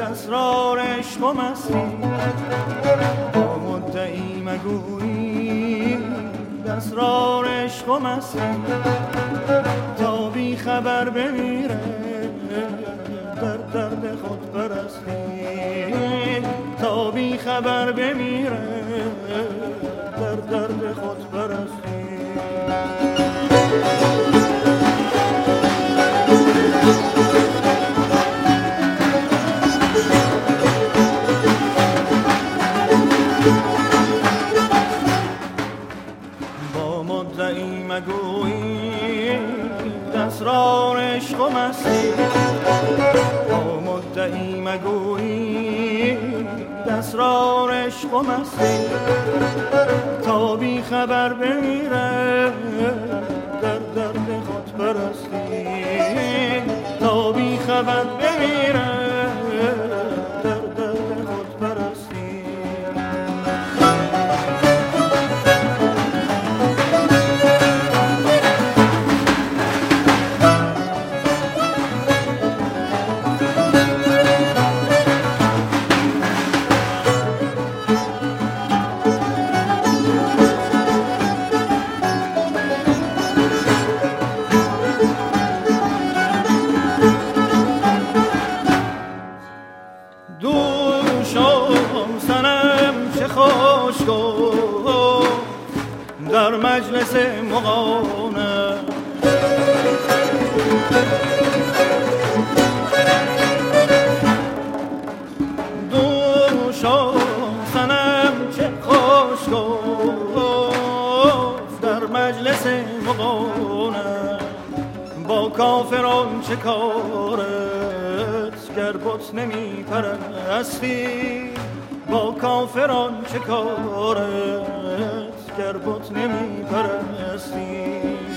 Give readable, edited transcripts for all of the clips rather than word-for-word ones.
اسرار عشق و مستی با مدعی مگویی اسرار عشق و مستی تا بی خبر بمیره در درد خود پرستی تا بی خبر بمیره در درد خود پرستی مگویی اسرار عشق و مستی با مدعی مگویی اسرار عشق و مستی تا بی خبر بمیره در درد خود پرستی تا بی خبر بمیره در درد خود پرستی در مجلس مغانه دوشم سنم چه خوش گفت در مجلس مغانه با کافران چه کارت گر بت نمی پرستی با کافران چه کارت گر بت نمی پرستی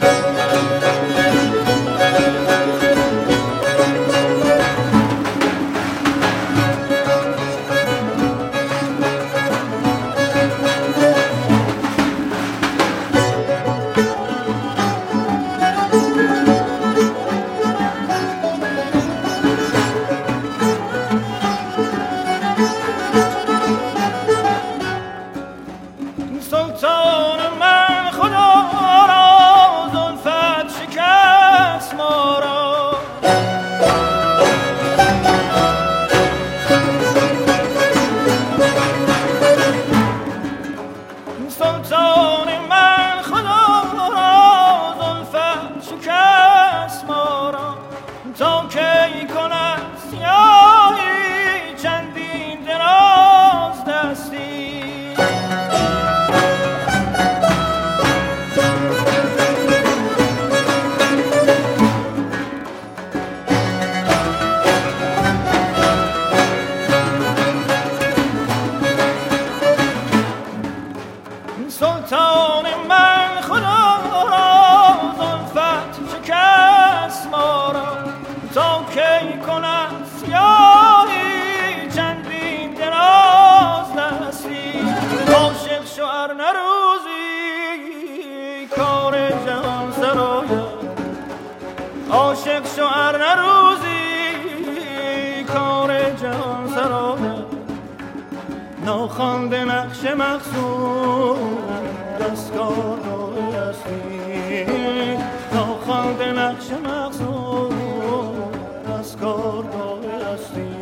سلطان من خدا را زلفت شکست ما را تا کی کند سیاهی چندین دراز دستی عاشق شوهر نروزی کار جهان سراید عاشق شوهر نروزی کار جهان سراید ناخوانده نقش مقصود دستگاه هستی ناخوانده نقش مقصود دستگاه هستی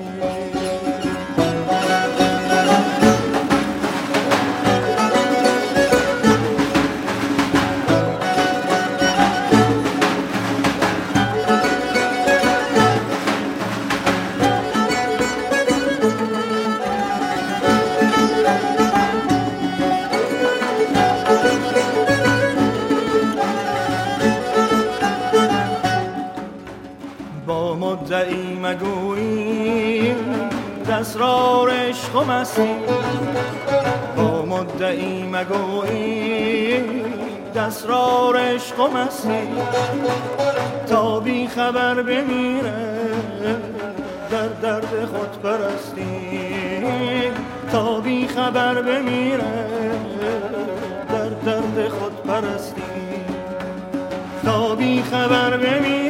مدعی مگویی اسرار عشق و مستی با مدعی مگویی اسرار عشق و مستی تا بی خبر بمیره در درد خود پرستی تا بی خبر بمیره در درد خود پرستی تا بی خبر بمیره